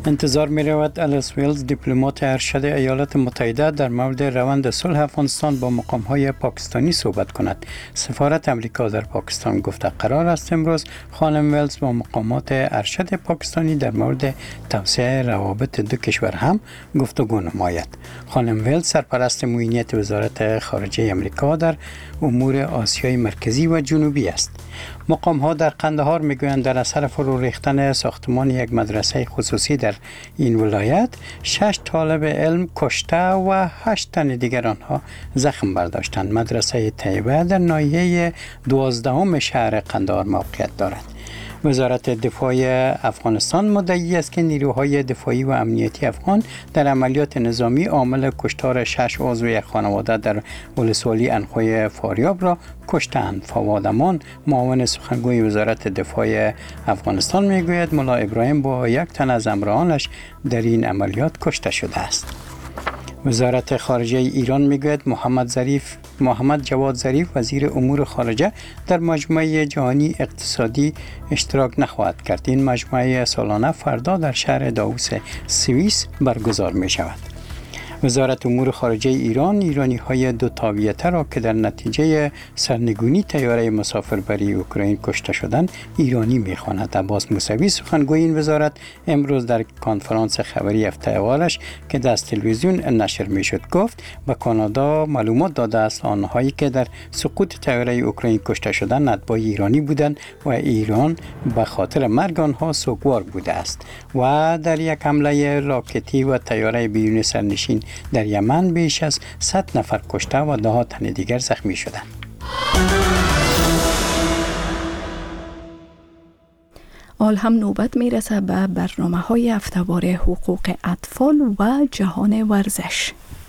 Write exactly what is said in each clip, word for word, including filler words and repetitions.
انتظار می رود الیس ویلز دیپلمات ارشد ایالات متحده در مورد روند صلح افغانستان با مقام های پاکستانی صحبت کند. سفارت امریکا در پاکستان گفته قرار است امروز خانم ویلز با مقامات ارشد پاکستانی در مورد توسعه روابط دو کشور هم گفتگو نماید. خانم ویلز سرپرست معینیت وزارت خارجه امریکا در امور آسیای مرکزی و جنوبی است. مقام ها در قندهار میگویند در اثر فرو ریختن ساختمان یک مدرسه خصوصی در این ولایت شش طالب علم کشته و هشت تن دیگر آنها زخم برداشتند. مدرسه طیبه در ناحیه دوازدهم شهر قندهار موقعیت دارد. وزارت دفاع افغانستان مدعی است که نیروهای دفاعی و امنیتی افغان در عملیات نظامی عامل کشتار شش عضو یک خانواده در ولسوالی انخوی فاریاب را کشتند. فواد امان معاون سخنگوی وزارت دفاع افغانستان میگوید ملا ابراهیم با یک تن از همراهانش در این عملیات کشته شده است. وزارت خارجه ایران میگوید محمد ظریف محمد جواد ظریف وزیر امور خارجه در مجمع جهانی اقتصادی اشتراک نخواهد کرد. این مجمع سالانه فردا در شهر داووس سوئیس برگزار می شود. وزارت امور خارجه ایران ایرانی های دو تابعیته را که در نتیجه سرنگونی طیاره مسافربری اوکراین کشته شدند ایرانی می‌خواند. عباس موسوی سخنگوی این وزارت امروز در کنفرانس خبری هفته اولش که در تلویزیون نشر می‌شد گفت به کانادا معلومات داده است آنهایی که در سقوط طیاره اوکراین کشته شدند اتباع ایرانی بودند و ایران به خاطر مرگ آنها سوگوار بوده است و در یک حمله راکتی و طیاره بیرون سرنشین در یمن بیش از صد نفر کشته و ده ها تن دیگر زخمی شدند. حال هم نوبت میرسه به برنامه‌های هفته‌وار حقوق اطفال و جهان ورزش.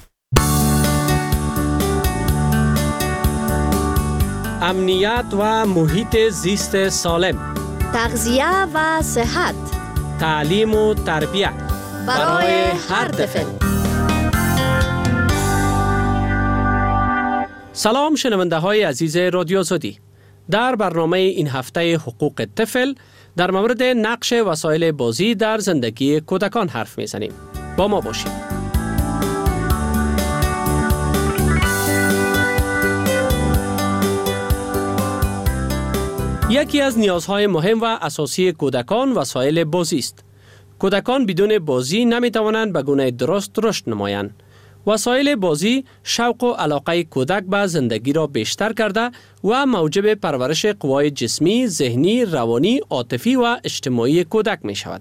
امنیت و محیط زیست سالم، تغذیه و صحت، تعلیم و تربیت برای هر طفل. سلام شنونده های عزیز رادیو آزادی. در برنامه این هفته حقوق طفل در مورد نقش وسایل بازی در زندگی کودکان حرف میزنیم. با ما باشید. یکی از نیازهای مهم و اساسی کودکان وسایل بازی است. کودکان بدون بازی نمیتوانند به گونه درست رشد نمایند. وسایل بازی شوق و علاقه کودک به زندگی را بیشتر کرده و موجب پرورش قوای جسمی، ذهنی، روانی، عاطفی و اجتماعی کودک می شود.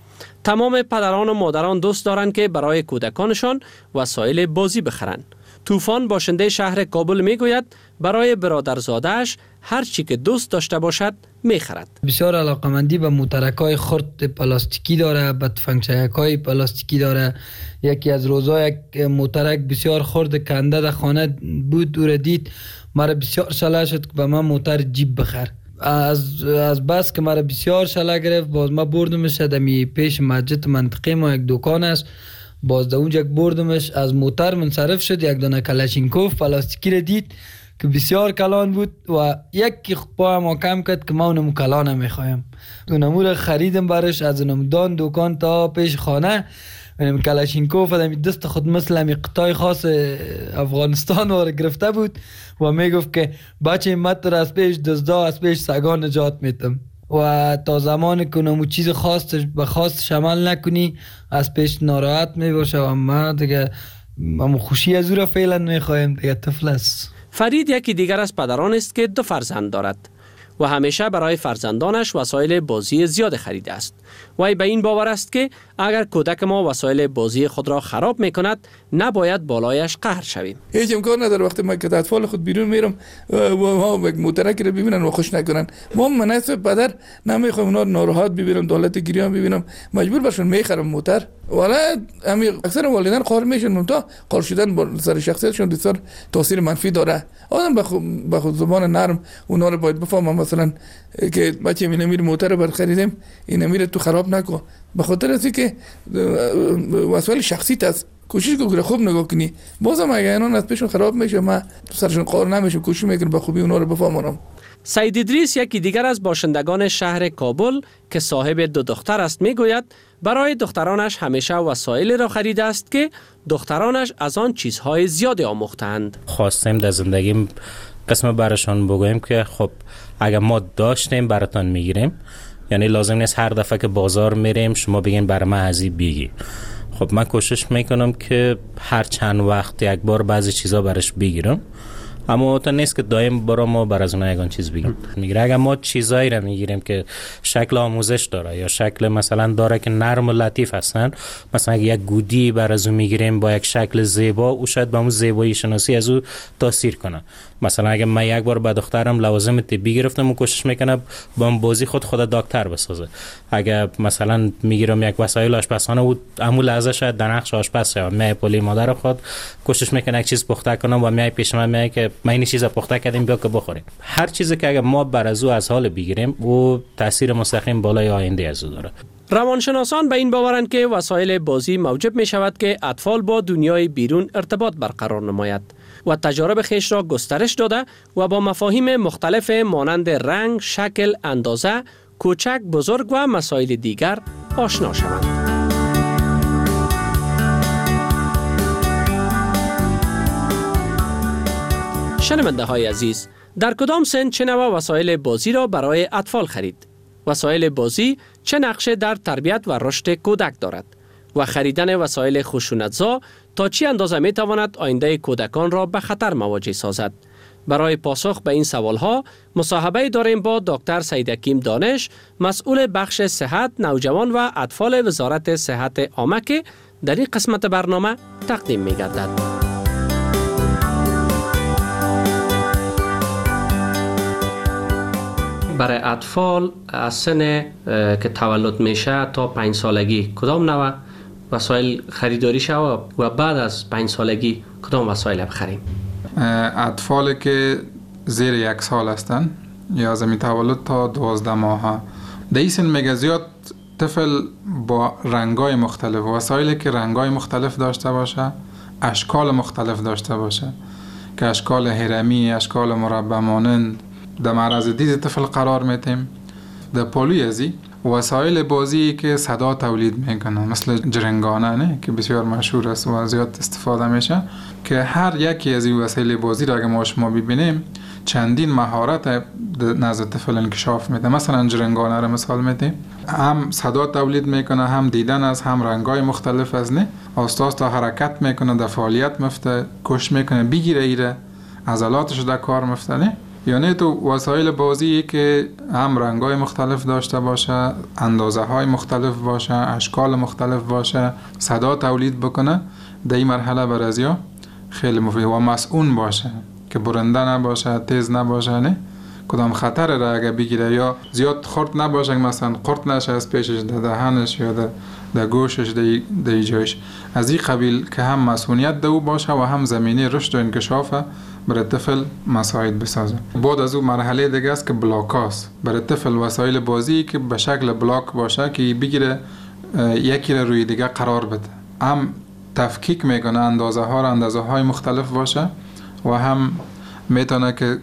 تمام پدران و مادران دوست دارند که برای کودکانشان وسایل بازی بخرند. طوفان باشنده شهر کابل می گوید برای برادرزاده‌اش هر چی که دوست داشته باشد می خرد. بسیار علاقمندی به موترک‌های خرد پلاستیکی داره، به تفنگچک‌های پلاستیکی داره. یکی از روزا یک موترک بسیار خرد کنده در خانه بود، دور دید مرا بسیار شله شد که به من موتر جیب بخر. از از بس که مرا بسیار شله گرفت باز ما بردمش دمی پیش مسجد منطقه ما یک دکان است، باز در اونجا بردمش از موتر منصرف شد، یک دانه کلاشینکوف پلاستیکی را دید که بسیار کلان بود و یک پا ما کم کرد که ما اونمو کلان نمیخوایم. اونمو را خریدم برش از اونم دان دکان تا پیش خانه. اونم کلاشینکوف دمی دست خود مثل همی قطعه خاص افغانستان رو گرفته بود و میگفت که بچه مت را از پیش دزدا از پیش سگان نجات میتم و تا زمانی که اونمو چیز خاص به خاص شمال نکنی از پیش ناراحت میباشه و ما دیگه ما خوشی از او را فعلا میخوایم دیگه طفل است. فرید یکی دیگر از پدران است که دو فرزند دارد و همیشه برای فرزندانش وسایل بازی زیاد خریده است. وی به این باور است که اگر کودک ما وسایل بازی خود را خراب میکند نباید بالایش قهر شویم. هیچ امکان نداره وقتی من که اطفال خود بیرون میرم و ما موترک رو ببینن و خوش نکنن، ما مناسب پدر نمیخوام اونا ناراحت ببینم، دولت گریان ببینم، مجبور باشن میخرم موتر. ولی امی اکثر والدین قهر میشن، تا قهر شدن با سر شخصیتشون بسیار تاثیر منفی داره. آدم به خود زبان نرم اونا رو باید بفهمم، مثلا که بچه می نمیره موتر رو برخریدیم این نمیره تو خراب نکن، به خاطر از که وسایل شخصیت است. کوشش کن خوب نگاه کنی، بازم اگه اینا از پیشون خراب میشه ما سرشون قهر نمیشه، کوشش میکنم به خوبی اونا رو بفهمونم. سعید ادریس یکی دیگر از باشندگان شهر کابل که صاحب دو دختر است میگوید برای دخترانش همیشه وسایلی را خریده است که دخترانش از آن چیزهای زیادی آموختند. خواستیم در زندگیم قسم برشان بگویم که خب اگر ما داشتیم براتان میگیریم، یعنی لازم نیست هر دفعه که بازار میریم شما بگین برای من ازی بگی. خب من کوشش میکنم که هر چند وقت یک بار بعضی چیزا برش بگیرم، اما تا نیست که دائم برام ما بر از اونها یگان چیز بگیم. میگیره اگر ما چیزایی را میگیریم که شکل آموزش داره یا شکل مثلا داره که نرم و لطیف هستن، مثلا اگر یک گودی بر از اون میگیریم با یک شکل زیبا، او شاید با اون زیبایی شناسی از او تاثیر کنه. مثلا اگر من یک بار به دخترم لوازم طبی گرفتم و کوشش میکنه با اون بازی خود خود دکتر بسازه. اگر مثلا میگیرم یک وسایل آشپزخانه و همون لحظه شاید در نقش آشپز شه، می پولی مادر خود کوشش میکنه یک چیز پخته کنه و می پیش من میگه که ما این چیزا پخته کردیم بیا که بخوریم. هر چیزی که اگر ما بر از او از حال بگیریم او تاثیر مستقیم بالای آینده از او داره. روانشناسان به این باورند که وسایل بازی موجب می شود که اطفال با دنیای بیرون ارتباط برقرار نماید و تجارب خویش را گسترش داده و با مفاهیم مختلف مانند رنگ، شکل، اندازه، کوچک، بزرگ و مسائل دیگر آشنا شوند. شنونده های عزیز، در کدام سن چه نوع وسایل بازی را برای اطفال خرید؟ وسایل بازی چه نقشه در تربیت و رشد کودک دارد؟ و خریدن وسایل خشونت‌زا تا چه اندازه می تواند آینده کودکان را به خطر مواجه سازد؟ برای پاسخ به این سوالها مصاحبه داریم با دکتر سعید حکیم دانش، مسئول بخش صحت نوجوان و اطفال وزارت صحت عامه که در این قسمت برنامه تقدیم می گردد. برای اطفال از سن که تولد میشه تا پنج سالگی کدام نوع وسایل خریداری شود و بعد از پنج سالگی کدام وسایل بخریم؟ اطفالی که زیر یک سال هستن یا زمین تولد تا دوازده ماه در این سن میگه زیاد طفل با رنگای مختلف، وسایلی که رنگای مختلف داشته باشه، اشکال مختلف داشته باشه که اشکال هرمی، اشکال مربع مانند در معرض دید طفل قرار میتیم. در پالوی ازی وسایل بازی که صدا تولید میکنن مثل جرنگانه نه که بسیار مشهور است و زیاد استفاده میشه، که هر یکی از این وسایل بازی را اگه ما شما ببینیم چندین مهارت نزد طفل انکشاف میده. مثلا جرنگانه را مثال میدیم، هم صدا تولید میکنه، هم دیدن از، هم رنگای مختلف از نه، آستاست تا حرکت میکنه، در فعالیت مفته، کش میکنه، بگیره ایره، عضلاتش در کار مفته نه. یعنی تو وسایل بازی که هم رنگای مختلف داشته باشه، اندازه های مختلف باشه، اشکال مختلف باشه، صدا تولید بکنه، در این مرحله برازیا خیلی مفید و مسئول باشه که برنده نباشه، تیز نباشه، نه کدام خطر را اگه بگیره یا زیاد خرد نباشه، مثلا خرد نشه از پیشش، در دهنش یا در در گوشش، در جایش. از این قبیل که هم مسئولیت دو باشه و هم زمینه رشد و انکشاف برای طفل مساعد بسازه. بعد از اون مرحله دیگه است که بلاک است. برای طفل وسایل بازی که به شکل بلاک باشه که بگیره یکی را روی دیگه قرار بده، هم تفکیک میکنه، اندازه ها را اندازه های مختلف باشه و هم میتونه که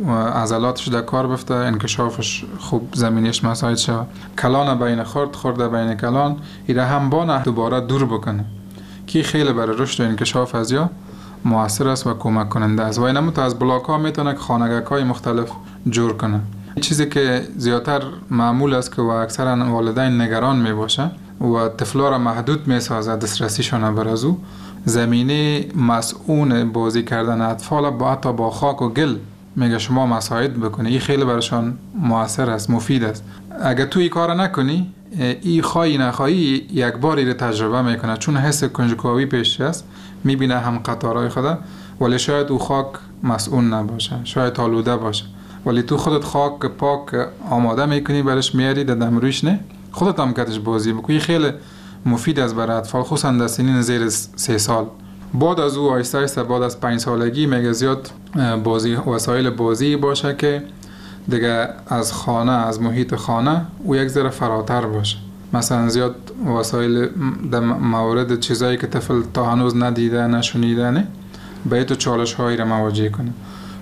عضلاتش در کار بفته، انکشافش خوب زمینیش مساعد شده. کلان بین خرد، خرد بین کلان، ایره هم بانه دوباره دور بکنه که خیلی برای رشد و انکشاف از یا مؤثر است و کمک کننده است. و اینم تو از بلاک ها میتونه که خانگک های مختلف جور کنه. چیزی که زیادتر معمول است که و اکثرا والدین نگران میباشه و طفلا را محدود میسازه دسترسیشون بر از او، زمینه مسئول بازی کردن اطفال با حتی با خاک و گل میگه شما مساعد بکنی. این خیلی برشان مؤثر است، مفید است. اگه تو این کار نکنی، این خواهی نخواهی یک باری رو تجربه میکنه، چون حس کنجکاوی پیش است، میبینه هم قطارهای خدا، ولی شاید او خاک مسئول نباشه، شاید آلوده باشه، ولی تو خودت خاک پاک آماده میکنی برش میاری در دمرویش، نه خودت هم کتش بازی بکنی. خیلی مفید است برای اطفال، خصوصا در سنین زیر سه سال. بعد از او آیسته آیسته بعد از پنج سالگی میگه زیاد بازی وسایل بازی باشه که دیگه از خانه، از محیط خانه او یک ذره فراتر باشه. مثلا زیاد وسایل در مورد چیزایی که طفل تا هنوز ندیده، نشونیده، نه به تو چالش هایی را مواجه کنه.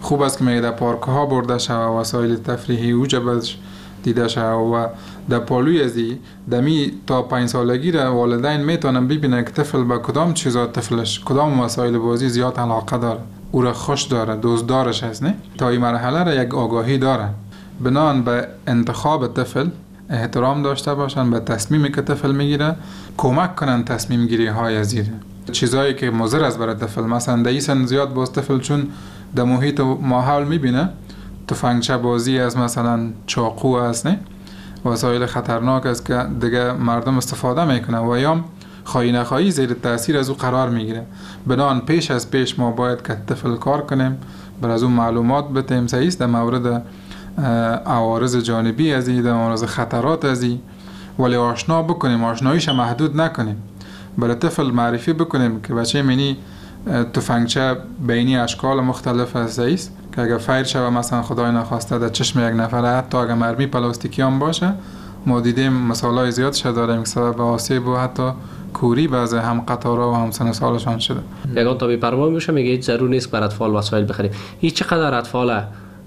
خوب است که میگه در پارک ها برده شود، وسایل تفریحی اوجا بش دیده شود و در پالوی ازی دمی تا پنج سالگی را والدین میتونن ببینن که طفل به کدام چیزا طفلش کدام وسایل بازی زیاد علاقه داره، او را خوش داره، دوست دارش هست. نه تا این مرحله را یک آگاهی داره، بنان به انتخاب طفل احترام داشته باشن، به تصمیمی که طفل میگیره کمک کنن تصمیم گیری های زیر چیزایی که مضر است برای طفل. مثلا در این سن زیاد باز طفل چون در محیط و ماحول میبینه تفنگچه بازی است، مثلا چاقو است، نه وسایل خطرناک است که دیگه مردم استفاده میکنه و یا خواهی نخواهی زیر تاثیر از او قرار میگیره. بنان پیش از پیش ما باید که طفل کار کنیم، بر از اون معلومات بتیم صحیح است در مورد عوارض جانبی از این، در مورد خطرات از این، ولی آشنا بکنیم، آشناییش محدود نکنیم، برای طفل معرفی بکنیم که بچه منی تفنگچه بینی اشکال مختلف است است که اگر فایر شود مثلا خدای نخواسته در چشم یک نفر، حتی اگر مرمی پلاستیکی هم باشه، ما دیدیم مثالای زیاد شده داریم که سبب آسیب و حتی کوری بعضی هم قطارا و هم سن سالشان شده. یگان تا بی‌پروا میشه میگه ضرور نیست بر اطفال وسایل بخریم. این چقدر اطفال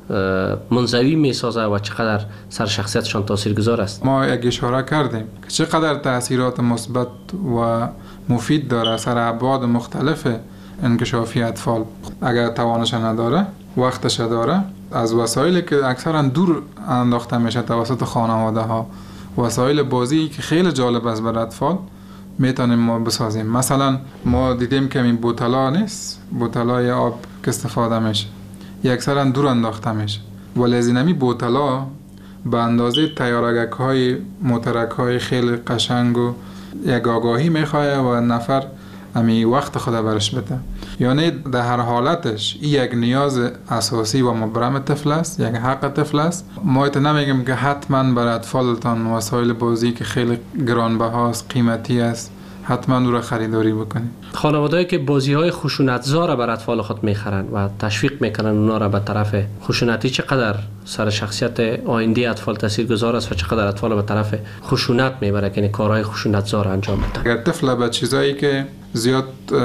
منزوی میسازه و چقدر سر شخصیتشان تاثیرگذار است؟ ما یک اشاره کردیم که چقدر تاثیرات مثبت و مفید داره سر ابعاد مختلف انکشافی اطفال. اگر توانش نداره، وقتش داره، از وسایلی که اکثرا دور انداخته میشه توسط خانواده ها، وسایل بازی که خیلی جالب است برای اطفال میتونیم ما بسازیم. مثلا ما دیدیم که این بوتلا نیست، بوتلای آب که استفاده میشه اکثرا دور انداخته میشه، ولی از اینمی بوتلا به اندازه تیارگک های موترک های خیلی قشنگ و یک آگاهی میخواه و نفر امی وقت خود برش بده. یعنی در هر حالتش این یک نیاز اساسی و مبرم طفل است، یک حق طفل است. ما ایت نمیگم که حتما برای اطفالتان وسایل بازی که خیلی گرانبهاست، قیمتی است، حتما او را خریداری بکنید. خانواده‌ای که بازی‌های خشونت‌زا را بر اطفال خود می‌خرند و تشویق می‌کنند اونا را به طرف خشونتی، چقدر سر شخصیت آینده اطفال تاثیرگذار است و چقدر اطفال به طرف خشونت می‌بره که کارهای خشونت‌زا را انجام بدن. اگر طفل به چیزایی که زیاد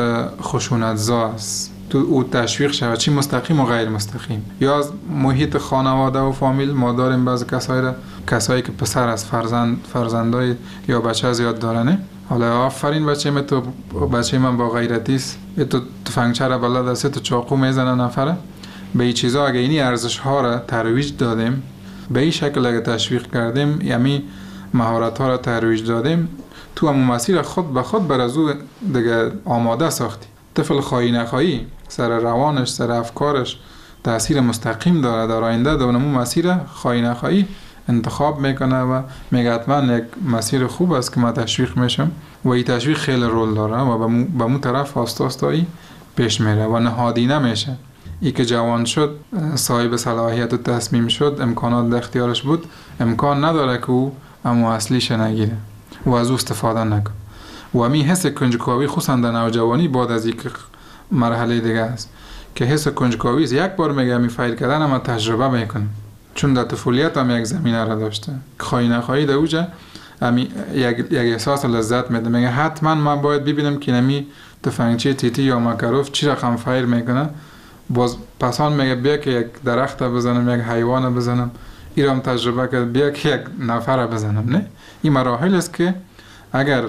خشونت‌زا است تو او تشویق شود، چی مستقیم و غیر مستقیم، یا از محیط خانواده و فامیل، ما داریم بعضی کسایی را کسایی که پسر از فرزند فرزندای یا بچه زیاد دارن، حالا آفرین بچه من، تو بچه من با غیرتی است، تو تفنگچه را بلد است، تو چاقو میزنه نفره. به این چیزا اگه اینی ارزش ها را ترویج دادیم، به این شکل اگه تشویق کردیم، یعنی مهارت ها را ترویج دادیم، تو هم مسیر خود به خود بر از او دیگه آماده ساختی. طفل خواهی نخواهی سر روانش، سر افکارش تاثیر مستقیم داره در آینده، در اون مسیر خواهی نخواهی انتخاب میکنه و میگه حتما یک مسیر خوب است که من تشویق میشم و این تشویق خیلی رول داره و به مو طرف آستاستایی پیش میره و نهادینه میشه. ای که جوان شد، صاحب صلاحیت و تصمیم شد، امکانات در اختیارش بود، امکان نداره که او اما اصلیش نگیره و از او استفاده نکنه. و می حس کنجکاوی خصوصا در نوجوانی بعد از یک مرحله دیگه است که حس کنجکاوی یک بار میگه می فایل کردن اما تجربه میکنه، چون در طفولیت هم یک زمینه را داشته، خواهی نخواهی در اوجه امی یک یک احساس لذت میده، میگه حتما من باید ببینم که نمی تفنگچه تیتی یا مکروف چی رقم فایر میکنه. باز پسان میگه بیا که یک درخت بزنم، یک حیوان بزنم، ایرام تجربه کرد، بیا که یک نفر بزنم. نه، این مراحل است که اگر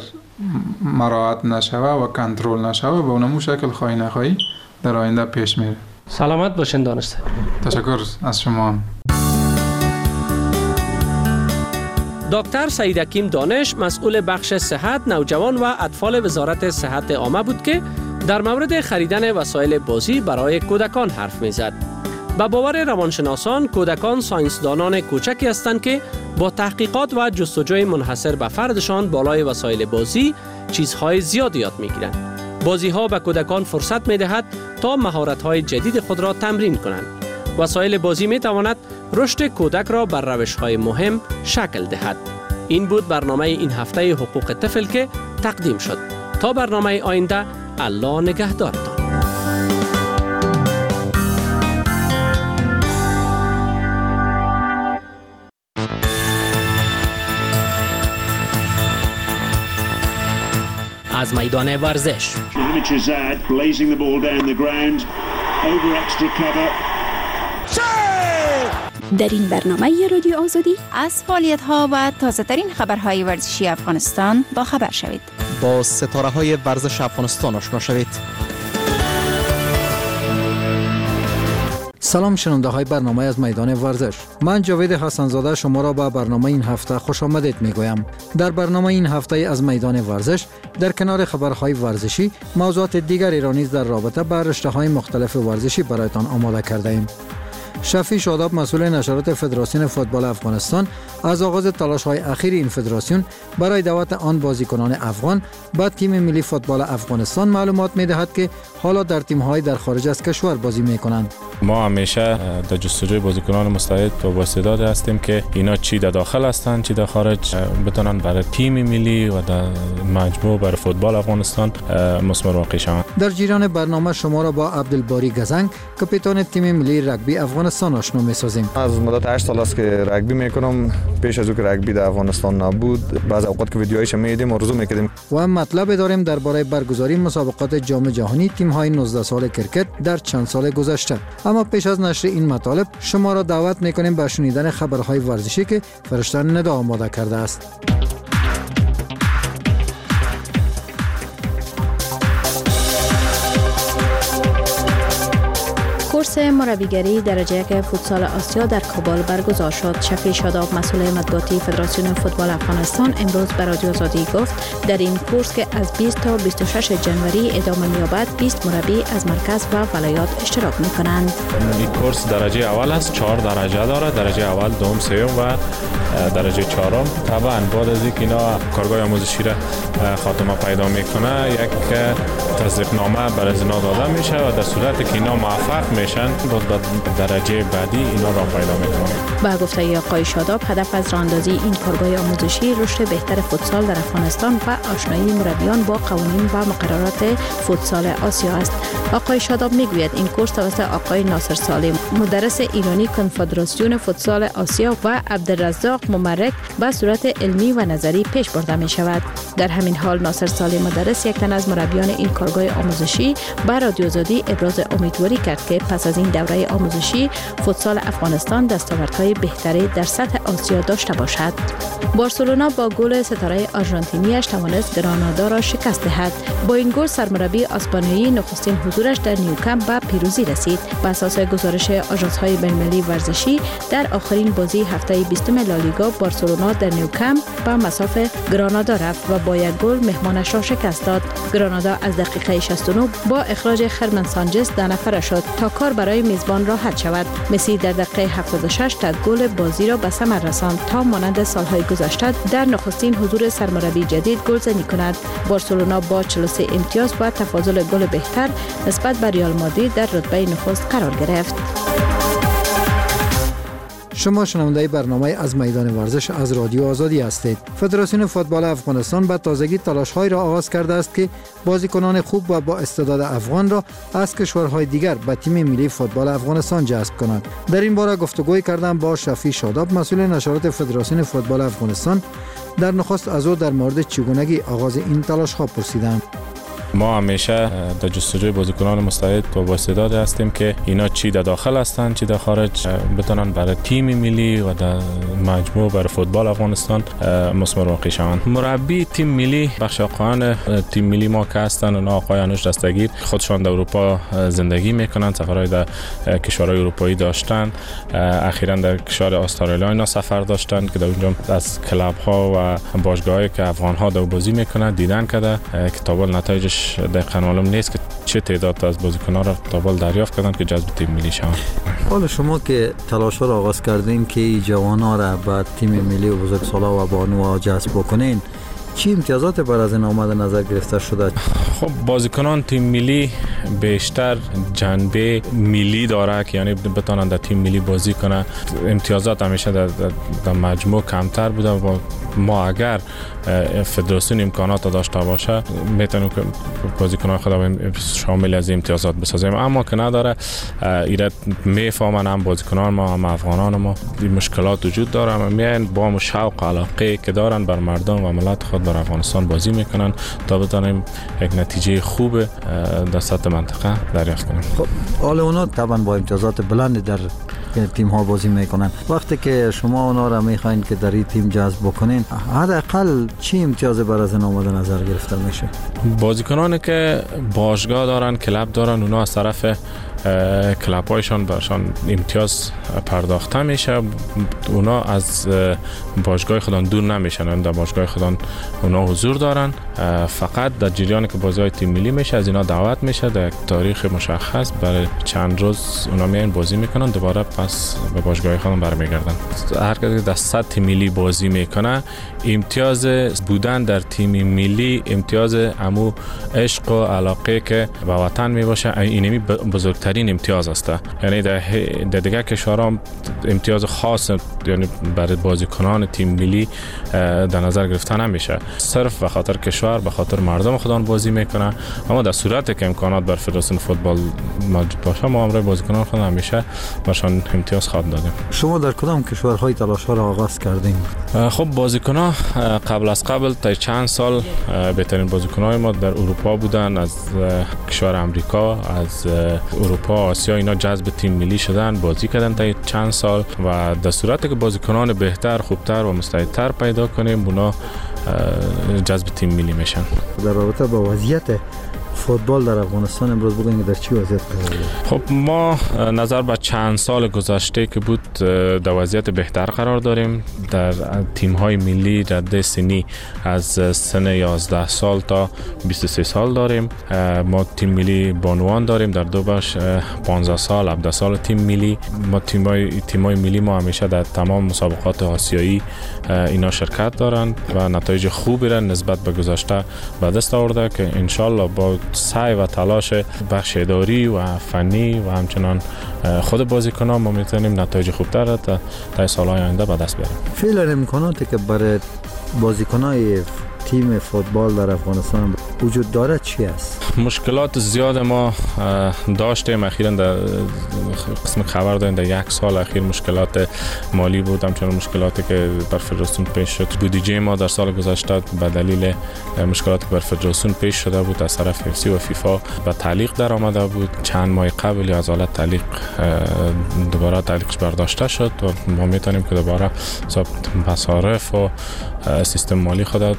مراعات نشوه و کنترل نشوه به اونمو شکل خواهی نخواهی در آینده پیش میره. سلامت باشین دانشته. تشکر از شما. دکتر سعید حکیم دانش، مسئول بخش صحت نوجوان و اطفال وزارت صحت عامه بود که در مورد خریدن وسایل بازی برای کودکان حرف میزد. به باور روانشناسان، کودکان ساینسدانان کوچکی هستند که با تحقیقات و جستجوی منحصر به فردشان بالای وسایل بازی چیزهای زیاد یاد میگیرند. بازی ها به کودکان فرصت میدهد تا مهارت های جدید خود را تمرین کنند. وسایل بازی می تواند رشد کودک را بر روش های مهم شکل دهد. این بود برنامه این هفته حقوق طفل که تقدیم شد. تا برنامه آینده، الله نگهدارتان. از میدان ورزش. در این برنامه رادیو آزادی از فعالیت‌ها و تازه‌ترین خبرهای ورزشی افغانستان با خبر شوید. با ستاره‌های ورزش افغانستان آشنا شوید. سلام شنونده های برنامه از میدان ورزش. من جاوید حسنزاده شما را به برنامه این هفته خوش آمدید می گویم. در برنامه این هفته از میدان ورزش در کنار خبرهای ورزشی موضوعات دیگری را نیز در رابطه با رشته‌های مختلف ورزشی برایتان آماده کرده ایم. شفیع شاداب مسئول نشرات فدراسیون فوتبال افغانستان از آغاز تلاش‌های اخیر این فدراسیون برای دعوت آن بازیکنان افغان به تیم ملی فوتبال افغانستان معلومات می‌دهد که حالا در تیم‌های در خارج از کشور بازی می‌کنند. ما همیشه در جستجوی بازیکنان مستعد و با استعداد هستیم که اینا چی در داخل هستند چی در خارج بتونن برای تیم ملی و در مجموع برای فوتبال افغانستان مثمر واقع شوند. در جریان برنامه شما را با عبدالباری گزنگ کاپیتان تیم ملی رگبی افغانستان آشنا می‌سازیم. از مدت هشت سال است که رگبی میکنم. پیش از او که رگبی در افغانستان نبود بعض اوقات که ویدیوهایش میدیدیم و رزوم میکردیم. و مطلب داریم درباره برگزاری مسابقات جام جهانی تیم‌های نوزده سال کرکت در چند سال گذشته. اما پیش از نشر این مطالب شما را دعوت میکنیم به شنیدن خبرهای ورزشی که فرشته ندا آماده کرده است. کورس مربیگری درجه یک فوتسال آسیا در کابل برگزار شد. شفیع شاداب مسئول مطبوعاتی فدراسیون فوتبال افغانستان امروز به رادیو آزادی گفت در این کورس که از بیست تا بیست و شش جنوری ادامه می‌یابد بیست مربی از مرکز و ولایات اشتراک می‌کنند. این کورس درجه اول است، چهار درجه دارد، درجه اول، دوم، سوم و درجه چهارم. طبعا بعد از اینکه اینا کارگاه آموزشی را خاتمه پیدا میکنه یک تصدیقنامه برای اینا داده میشه و در صورتی که اینا موفق میشن بعد درجه بعدی اینا را پیدا میکنه. با گفته آقای شاداب هدف از راهاندازی این کارگاه آموزشی رشد بهتر فوتسال در افغانستان و آشنایی مربیان با قوانین و مقررات فوتسال آسیا است. آقای شاداب میگوید این کورس توسط آقای ناصر سالم مدرس ایرانی کنفدراسیون فوتسال آسیا و عبدالرزاق ممرک به صورت علمی و نظری پیش برده می شود. در همین حال ناصر سالم مدرس یک تن از مربیان این کارگاه آموزشی به رادیو آزادی ابراز امیدواری کرد که پس از این دوره آموزشی فوتسال افغانستان دستاوردهای بهتری در سطح آسیا داشته باشد. بارسلونا با گل ستاره آرژانتینیش توانست گرانادا را شکست دهد. با این گل سرمربی اسپانیایی نخستین حضورش در نیوکمپ به پیروزی رسید. بر اساس گزارش آژانس‌های بین‌المللی ورزشی در آخرین بازی هفته بیستم لالیگا بارسلونا در نیوکمپ به مصاف گرانادا رفت و با یک گل مهمانش را شکست داد. گرانادا از دقیقه شصت و نه با اخراج خرمن سانچز ده نفره شد تا کار برای میزبان راحت شود. مسی در دقیقه هفتاد و شش تا گل بازی را به ثمر رساند تا مانند سالهای گذشته در نخستین حضور سرمربی جدید گلزنی کند. بارسلونا با چهل و سه امتیاز و تفاضل گل بهتر نسبت به ریال مادرید در رتبه نخست قرار گرفت. شما شنونده برنامه از میدان ورزش از رادیو آزادی هستید. فدراسیون فوتبال افغانستان به تازگی تلاش‌هایی را آغاز کرده است که بازیکنان خوب و با استعداد افغان را از کشورهای دیگر به تیم ملی فوتبال افغانستان جذب کند. در این باره گفتگوی کردم با شفیع شاداب مسئول نشرات فدراسیون فوتبال افغانستان. در نخست از او در مورد چگونگی آغاز این تلاش‌ها پرسیدم. ما همیشه در جستجوی بازیکنان مستعد و با استعداد هستیم که اینا چی در داخل هستند چی در خارج بتونن برای تیم ملی و در مجموع برای فوتبال افغانستان مثمر واقع شوند. مربی تیم ملی بخش آقایان تیم ملی ما که هستند اونا آقای انوش دستگیر خودشان در اروپا زندگی میکنن، سفرهای در کشورهای اروپایی داشتن، اخیراً در کشور استرالیا اینا سفر داشتن که در اونجا از کلاب ها و باشگاهایی که افغان ها در بازی میکنن دیدن کرده که تابل نتایجش دقیقاً معلوم نیست که چه تعداد از بازیکنان را تابل دریافت کردن که جذب تیم ملی شوند. حالا شما که تلاش را آغاز کردین که جوانان را به تیم ملی و بزرگسالا و بانوها جذب بکنین، چی امتیازات بر از این آمده نظر گرفته شده؟ خب بازیکنان تیم ملی بیشتر جنبه ملی داره که یعنی بتونن در تیم ملی بازی کنه. امتیازات همیشه در, در, در مجموع کمتر بوده و ما اگر فدراسیون امکانات داشته باشه میتونیم که بازیکنان خود شامل از امتیازات بسازیم، اما که نداره ایراد میفهمن هم بازیکنان ما هم افغانان ما این مشکلات وجود داره، اما میان با هم شوق علاقه که دارن بر مردم و ملت خود بر افغانستان بازی میکنن تا بتونیم یک نتیجه خوب در سطح منطقه دریافت کنیم. خب حال اونا طبعا با امتیازات بلند در تیم ها بازی میکنن. وقتی که شما اونا را میخواین که در این تیم جذب بکنین، حداقل چی امتیاز بر از این مورد نظر گرفته میشه؟ بازیکنانی که باشگاه دارن، کلاب دارن، اونا از طرف کلاب هایشان برشان امتیاز پرداخته میشه. اونا از باشگاه خودان دور نمیشن، در باشگاه خودان اونا حضور دارن. فقط در جریان که بازی های تیم ملی میشه از اینا دعوت میشه در تاریخ مشخص، برای چند روز اونا میان بازی میکنن، دوباره پس به باشگاه خودان برمیگردن. هر کسی در سطح ملی بازی میکنه امتیاز بودن در تیم ملی امتیاز امو عشق و علاقه که به وطن میباشه، اینمی بزرگترین امتیاز است. یعنی در دیگر کشورها امتیاز خاص یعنی برای بازیکنان تیم ملی در نظر گرفته نمیشه، صرف به خاطر کشور به خاطر مردم خودان بازی میکنه. اما در صورتی که امکانات بر فدراسیون فوتبال موجود باشه ما امروز بازیکنان خودان همیشه برشان امتیاز خواهد دادیم. شما در کدام کشورهای تلاش ها را آغاز کردین؟ خب بازیکنان قبل از قبل تا چند سال بهترین بازیکنان ما در اروپا بودن، از کشور امریکا، از اروپا، آسیا، اینا جذب تیم ملی شدن، بازی کردن تا چند سال و در صورتی که بازیکنان بهتر، خوبتر و مستعدتر پیدا کنیم اونا جذب تیم ملی میشن. در رابطه با وضعیت فوتبال در افغانستان امروز بگوییم در چی وضعیت قرار داریم؟ خب ما نظر به چند سال گذشته که بود در وضعیت بهتر قرار داریم. در تیم های ملی رده سنی از سن یازده سال تا بیست و سه سال داریم. ما تیم ملی بانوان داریم در دو بخش، پانزده سال، هفده سال تیم ملی. ما تیم های تیم های ملی ما همیشه در تمام مسابقات آسیایی اینا شرکت دارند و نتایج خوبی را نسبت به گذشته به دست آورده که انشالله با سعی و تلاش بخش اداری و فنی و همچنان خود بازیکنان ما میتونیم نتایج خوبتر را تا سالهای آینده به دست بیاریم. فعلا امکاناتی که برای بازیکنای تیم فوتبال در افغانستان وجود داره چی است؟ مشکلات زیاد ما داشتیم اخیراً در قسم خبر داریم در یک سال اخیر مشکلات مالی بود، همچنان مشکلاتی که بر فدراسیون پیش شد. بودجه ما در سال گذشته به دلیل مشکلاتی که بر فدراسیون پیش شده بود از طرف اف سی و فیفا به تعلیق در آمده بود. چند ماه قبل از حالت تعلیق دوباره تعلیقش برداشته شد و ما میتونیم که دوباره حساب مصارف و سیستم مالی خود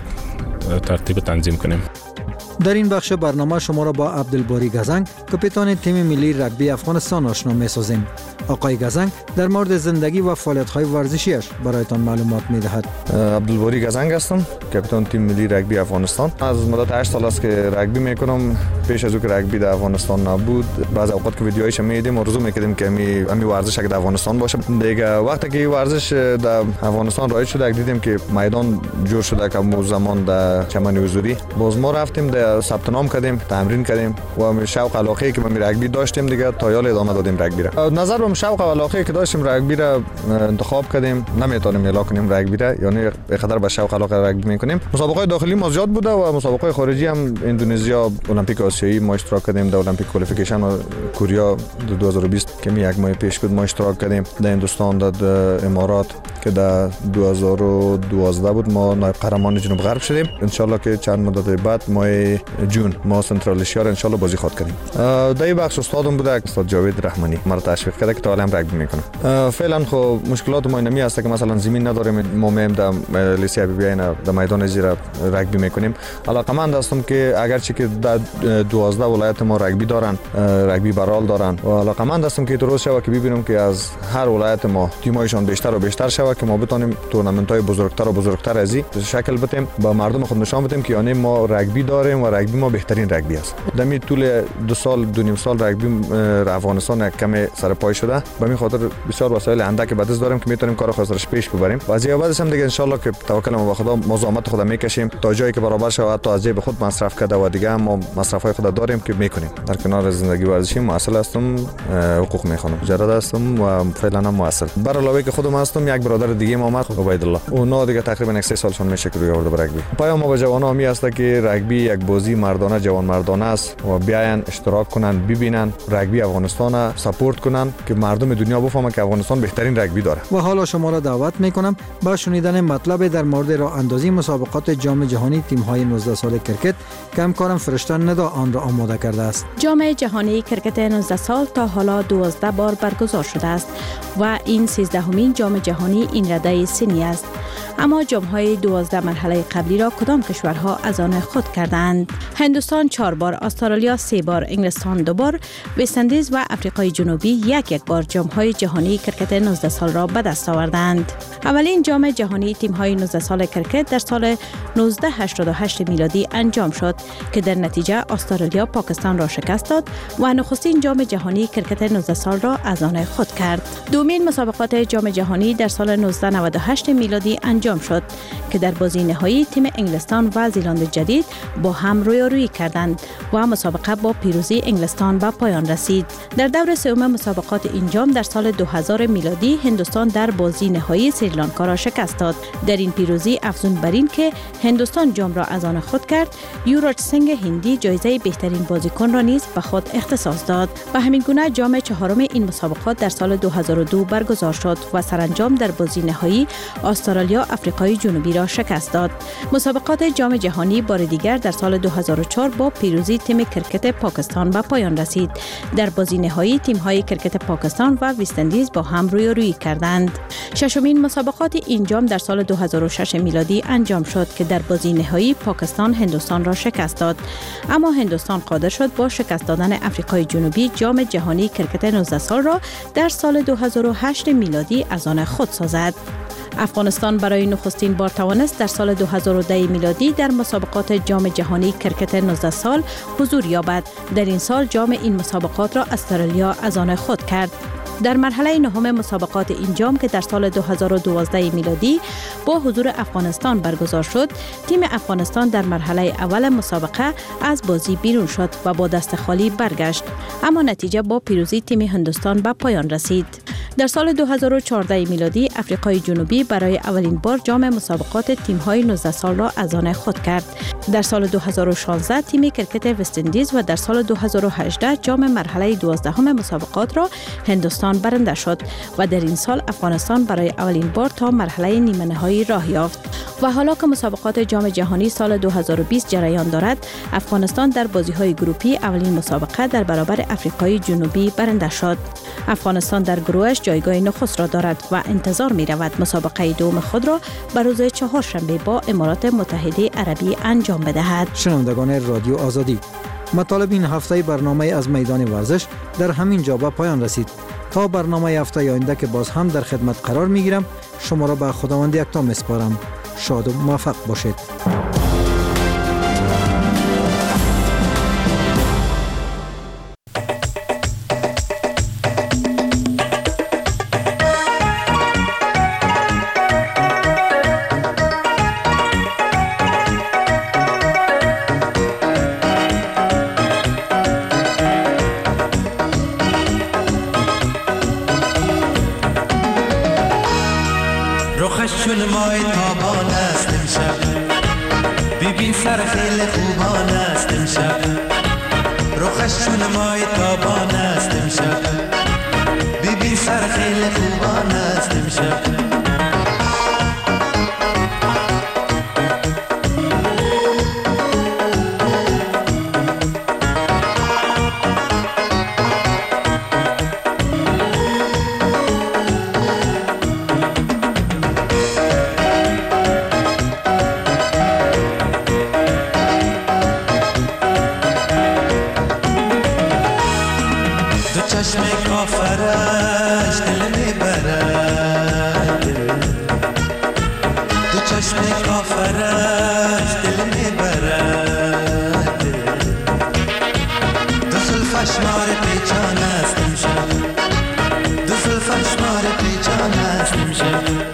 ترتیب تنظیم کنیم. در این بخش برنامه شما را با عبدالباری گزنگ کاپیتان تیم ملی رگبی افغانستان آشنا می‌سازیم. آقای گزنگ در مورد زندگی و فعالیت‌های ورزشیش برایتان معلومات می‌دهد. عبدالباری گزنگ هستم، کاپیتان تیم ملی رگبی افغانستان. از مدت هشت سال است که رگبی می‌کنم. پیش از او که رگبی در افغانستان نبود، بعض اوقات که ویدیوهایش می‌دیدیم آرزو می‌کردیم که می امی ورزش اگه در افغانستان باشه. دیگه وقتی که این ورزش در افغانستان رایج شد، دیدیم که میدان جور شده که مو زمان در چمن حضوری باز ما رفتیم در ثبت نام کردیم، تمرین کردیم و شوق علاقه که ما رگبی داشتیم دیگه تا یال ادامه دادیم رگبی را. نظر به شوق و علاقه که داشتیم رگبی را انتخاب کردیم، نمیتونیم اعلام کنیم رگبی را، یعنی به قدر به شوق علاقه رگبی میکنیم. مسابقات داخلی ما زیاد بوده و مسابقات خارجی هم اندونزیا، المپیک آسیایی ما اشتراک کردیم، در المپیک کوالیفیکیشن و کوریا دو هزار و بیست که می یک ماه پیش بود ما اشتراک کردیم. در هندوستان، در امارات که در دو هزار و دوازده بود ما نایب قهرمان جنوب غرب شدیم. ان شاء الله که چند مدت بعد ما جون ما سنترال اشیا ان شاء الله بازی خواهد کنیم. در این بخش استادم بوده استاد جاوید رحمانی، مرا تشویق کرده که تا الان رگبی میکنم. فعلا خب مشکلات ما نمی هست که مثلا زمین نداریم، ما میم در لیسه ابی اینا در میدان زیرا رگبی میکنیم. علاقمند هستم که اگرچه که در دوازده ولایت ما رگبی دارن، رگبی برال دارن و علاقمند هستم که درست شود که ببینیم که از هر ولایت ما تیمایشان بیشتر و بیشتر شود که ما بتونیم تورنمنت های بزرگتر و بزرگتر از این شکل بدیم، با مردم خود نشان بدیم که یعنی ما رگبی داریم و رگبی ما بهترین رگبی است. در می طول دو سال دو نیم سال رگبی افغانستان کمی سر پای شده، به این خاطر بسیار وسایل اندک به دست داریم که میتونیم کار خودش پیش ببریم. و از بعدش هم دیگه ان شاء الله که توکل ما به خدا مزاحمت خود میکشیم تا جایی که برابر شود تا از جیب خود مصرف کرده و دیگه ما مصرفای خود داریم که میکنیم. در کنار زندگی ورزشی مؤثر هستم، حقوق میخوانم، مجرد هستم و فعلا هم مؤثر. بر علاوه که خودم هستم یک برادر برادر دیگه ما آمد عبیدالله، اونا دیگه تقریبا یک سه سالشون میشه که روی آورده به رگبی. پیام ما به جوانان می است که رگبی یک بازی مردانه جوان مردانه است و بیاین اشتراک کنن، ببینن رگبی افغانستان سپورت کنن که مردم دنیا بفهمن که افغانستان بهترین رگبی داره. و حالا شما را دعوت میکنم با شنیدن مطلب در مورد راه اندازی مسابقات جام جهانی تیم های نوزده سال کرکت که همکارم فرشته ندا آن را آماده کرده است. جام جهانی کرکت نوزده سال تا حالا دوازده بار برگزار شده است و این سیزدهمین جام جهانی این رده سنی است. اما جام‌های دوازده مرحله قبلی را کدام کشورها از آن خود کردند؟ هندوستان چهار بار، استرالیا سه بار، انگلستان دو بار، وست اندیز و آفریقای جنوبی یک یک بار جام‌های جهانی کرکت نوزده سال را به دست آوردند. اولین جام جهانی تیم‌های نوزده سال کرکت در سال نوزده هشتاد و هشت میلادی انجام شد که در نتیجه استرالیا پاکستان را شکست داد و نخستین جام جهانی کرکت نوزده سال را از آن خود کرد. دومین مسابقات جام جهانی در سال نوزده نود و هشت میلادی انجام شد که در بازی نهایی تیم انگلستان و زیلند جدید با هم رویارویی کردند و مسابقه با پیروزی انگلستان به پایان رسید. در دور سوم مسابقات این جام در سال دو هزار میلادی هندوستان در بازی نهایی سریلانکا را شکست داد. در این پیروزی افزون بر این که هندوستان جام را از آن خود کرد، یوراج سینگ هندی جایزه بهترین بازیکن را نیز به خود اختصاص داد. و همین گونه جام چهارم این مسابقات در سال دو هزار و دو برگزار شد و سرانجام در بازی نهایی استرالیا آفریقای جنوبی را شکست داد. مسابقات جام جهانی بار دیگر در سال دو هزار و چهار با پیروزی تیم کرکت پاکستان به پایان رسید. در بازی نهایی تیم‌های کرکت پاکستان و وست اندیز با هم رویارویی کردند. ششمین مسابقات این جام در سال دو هزار و شش میلادی انجام شد که در بازی نهایی پاکستان هندوستان را شکست داد. اما هندوستان قادر شد با شکست دادن آفریقای جنوبی جام جهانی کرکت نوزده سال را در سال دو هزار و هشت میلادی از آن خود سازد. افغانستان برای نخستین بار توانست در سال دو هزار و ده میلادی در مسابقات جام جهانی کرکت نوزده سال حضور یابد. در این سال جام این مسابقات را استرالیا از آن خود کرد. در مرحله نهم مسابقات این جام که در سال دو هزار و دوازده میلادی با حضور افغانستان برگزار شد، تیم افغانستان در مرحله اول مسابقه از بازی بیرون شد و با دست خالی برگشت، اما نتیجه با پیروزی تیم هندوستان به پایان رسید. در سال دو هزار و چهارده میلادی آفریقای جنوبی برای اولین بار جام مسابقات تیم‌های نوزده سال را از آن خود کرد. در سال دو هزار و شانزده تیم کرکت وست اندیز و در سال دو هزار و هجده جام مرحله دوازدهم مسابقات را هندوستان برنده شد و در این سال افغانستان برای اولین بار تا مرحله نیمه نهایی راه یافت. و حالا که مسابقات جام جهانی سال دو هزار و بیست جریان دارد، افغانستان در بازی‌های گروپی اولین مسابقه در برابر آفریقای جنوبی برنده شد. افغانستان در گروهش جایگاه نخست را دارد و انتظار می رود مسابقه دوم خود را بر روز چهارشنبه با امارات متحده عربی انجام بدهد. شنوندگان رادیو آزادی، مطالب این هفته برنامه از میدان ورزش در همین جا به پایان رسید. تا برنامه هفته آینده که باز هم در خدمت قرار می گیرم، شما را به خداوند یکتا میسپارم. شاد و موفق باشید. چون مای تابان است امشب، ببین سر خیلی خوبان است امشب. رخش چون مای تابان است امشب، ببین سر خیلی خوبان است امشب. کافرش دل میبرد، دو چشم کافرش دل میبرد، دو زلفش مار پیچان است امشب، دو زلفش مار پیچان است امشب.